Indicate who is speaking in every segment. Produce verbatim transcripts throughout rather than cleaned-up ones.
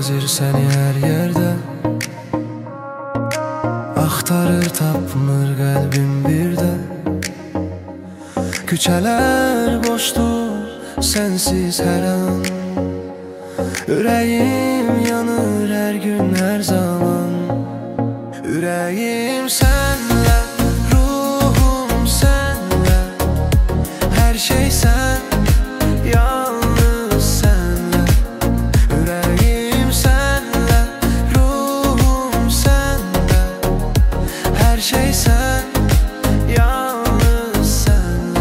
Speaker 1: gezir seni her yerde. Axtarır tapmır qəlbim birdə. Küçələr boşdur sensiz hər an. Ürəyim yanır hər gün hər zaman. Ürəyim sənlə, ruhum sənlə, hər şey sən, yalnız sənlə. Ürəyim sənlə, ruhum sənlə, hər şey sən, yalnız sənlə.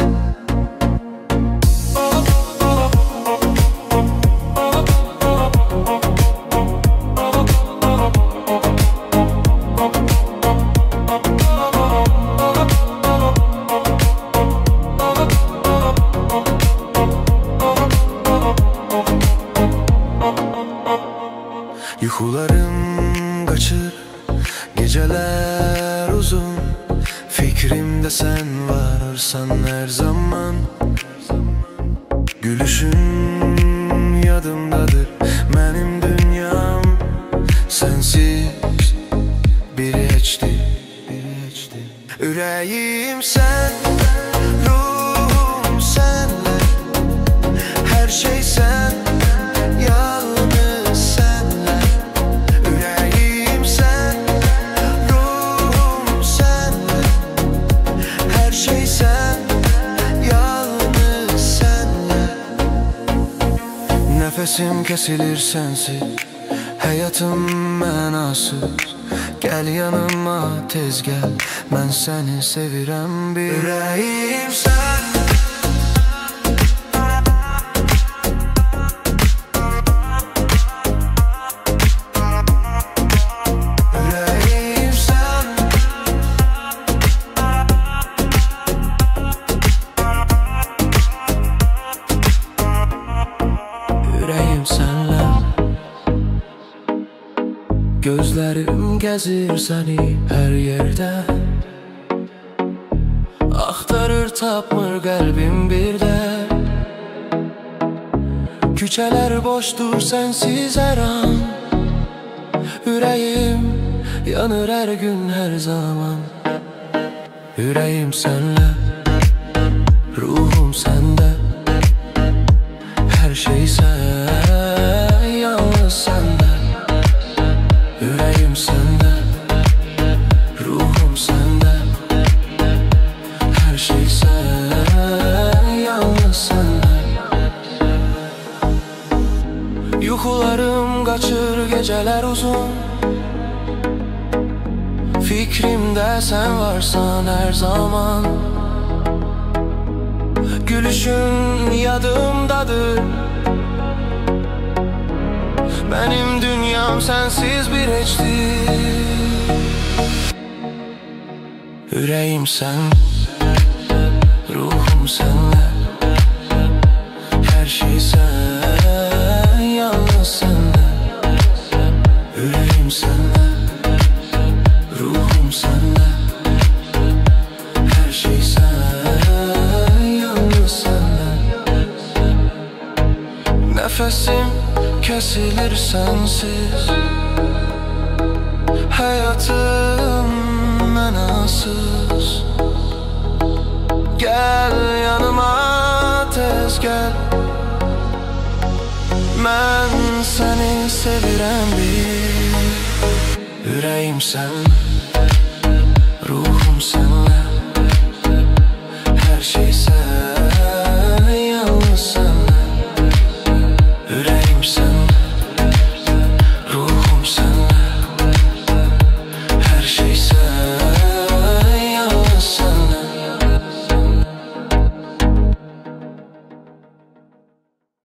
Speaker 1: Yuxularım qaçır, geceler uzun. Fikrimde sen varsan her zaman. Gülüşün yadımdadır, benim dünyam sensiz bir heçti. Ürəyim sen, ruhum senle, her şey sen, yalnız senle. Ürəyim sen, ruhum senle, her şey sen, yalnız senle. Nefesim kesilir sensiz, hayatım mənasız. Gel yanıma tez gel, ben seni sevirəm bir. Ürəyim sen, ürəyim sen, ürəyim senlə. Gözlerim gezir seni her yerde. Axtarır tapmır qəlbim birdə. Küçələr boşdur sensiz hər an. Ürəyim yanır hər gün hər zaman. Ürəyim sənlə, ruhum səndə, hər şey sən, yalnız səndə. Ürəyim səndə, ruhum səndə, hər şey sən, yalnız səndə. Yuxularım qaçır, geceler uzun. Fikrimdə sən varsan hər zaman. Gülüşün yadımdadır, benim dünyam sensiz bir heçti. Ürəyim sen, ruhum senle, her şey sen, yalnız senle. Ürəyim senle, ruhum senle, her şey sen, yalnız senle. Nefesim kesilir sensiz, hayatım mənasız. Gel yanıma tez gel, ben seni sevirəm bir. Ürəyim sen, ruhum sen,